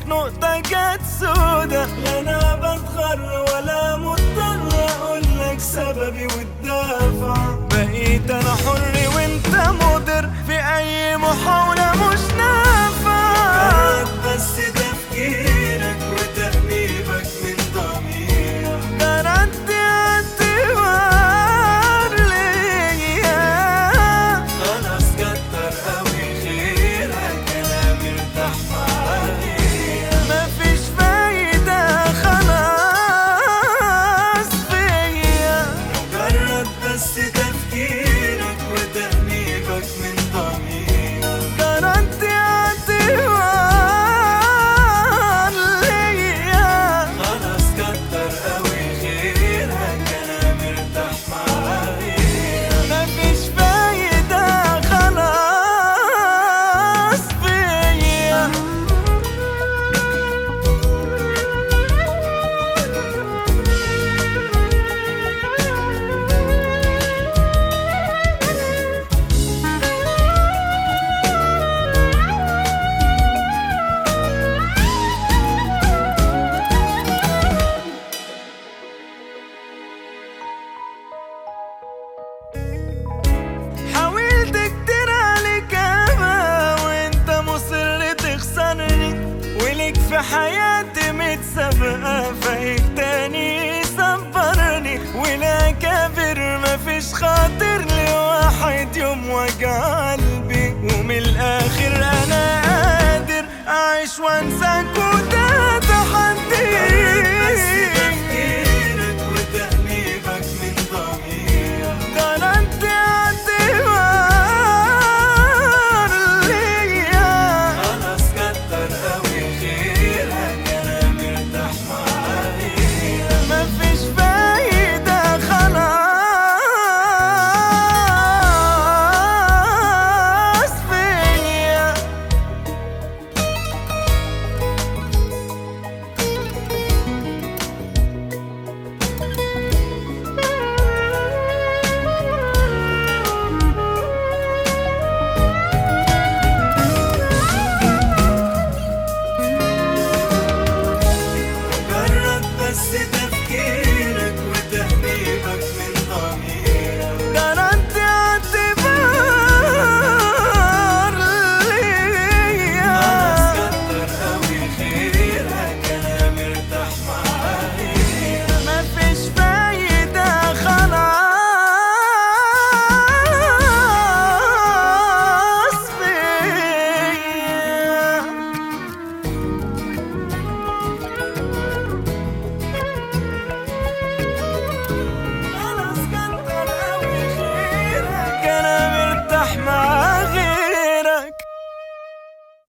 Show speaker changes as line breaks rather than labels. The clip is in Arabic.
نقطة جت سودا. لا أنا بتغر ولا مضطر أقولك سببي والدافع، بقيت أنا حر وأنت مضر في أي محاولة مش نافعة. بس تفكيرك وتأنيبك من ضميرك ده رد اعتبار ليا. خلاص كتر قوي خيرك أنا مرتاح معايا، مفيش فايدة خلاص فيا. مجرد بس تفكيرك وتأنيبك من ضميرك ده رد اعتبار ليا. خلاص كتر قوي خيرك أنا مرتاح معايا، مفيش فايدة خلاص فيا. حاولت كتير عليك أما وانت مصر تخسرني، وليك في حياتي متسابقة فايق تاني صبرني. ولا كافر مفيش خاطر لواحد يوم وجع قلبي، ومن الآخر أنا قادر أعيش وأنسى كل